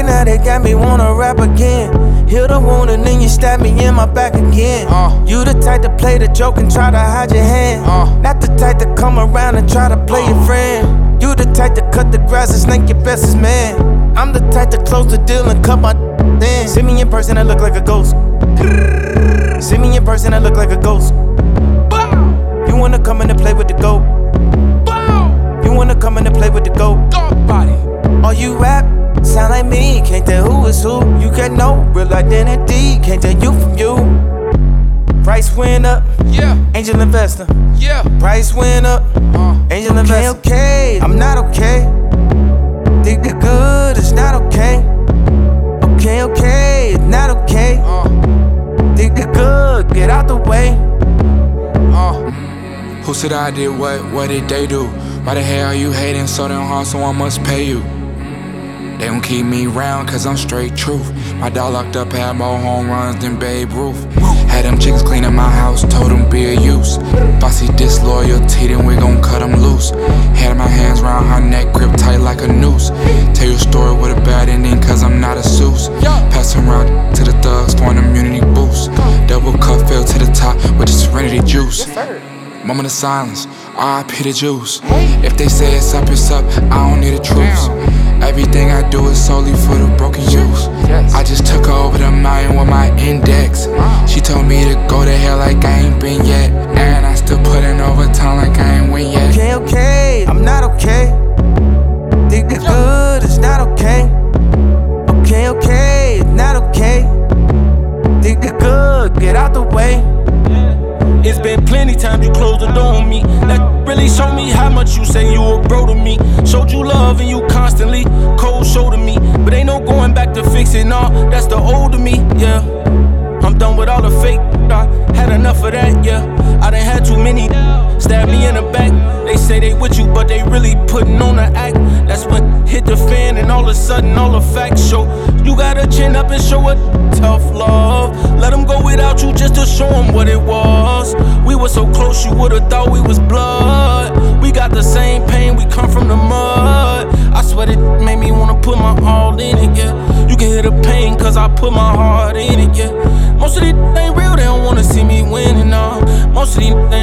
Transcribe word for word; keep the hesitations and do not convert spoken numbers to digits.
now they got me wanna rap again. Heal the wound and then you stab me in my back again. uh, You the type to play the joke and try to hide your hand. uh, Not the type to come around and try to play uh, your friend. You the type to cut the grass and snake your bestest man. I'm the type to close the deal and cut my in. See me in person, I look like a ghost. See me in person, I look like a ghost. You wanna come in and play with the goat? You wanna come in and play with the goat? Body. Oh, you rap? Sound like me, can't tell who is who. You get no real identity, can't tell you from you. Price went up, yeah. Angel investor, yeah. Price went up, uh, angel okay, investor. Okay, I'm not okay. Think the good, it's not okay. Okay, okay, it's not okay. Uh, Think the good, get out the way. Uh, who said I did what? What did they do? Why the hell are you hating so damn hard? Someone must pay you. They gon' keep me round cause I'm straight truth. My dog locked up had more home runs than Babe Ruth. Had them chickens cleaning my house, told them be a use. If I see disloyalty, then we gon' cut them loose. Had my hands round her neck, grip tight like a noose. Tell you a story with a bad ending cause I'm not a Seuss. Pass them round to the thugs for an immunity boost. Double cup fell to the top with the serenity juice. Moment of silence, R I P the juice. If they say it's up, it's up, I don't need a truce. Everything I do is solely for the broken youth. I just took her over the mountain with my index. She told me to go to hell like I ain't been yet. And I still put in overtime like I ain't win yet. Okay, okay, I'm not okay. Think the good, it's not okay. Okay, okay, it's not okay. Think the good, get out the way. It's been plenty times you closed the door on me. That really showed me how much you say you a bro to me. Showed you love and you constantly cold shoulder me. But ain't no going back to fix it, nah, that's the old of me, yeah. I'm done with all the fake, I had enough of that, yeah. I done had too many stab me in the back. They say they with you, but they really putting on the act. That's when hit the fan and all of a sudden all the facts show. You gotta chin up and show a tough love. Let them go without you just to show them what it was. We were so close you would've thought we was blood. We got the same pain, we come from the mud. I swear it made me wanna put my all in it, yeah. You can hear the pain cause I put my heart in it, yeah. Most of these ain't real, they don't wanna see me winning, nah. Most of these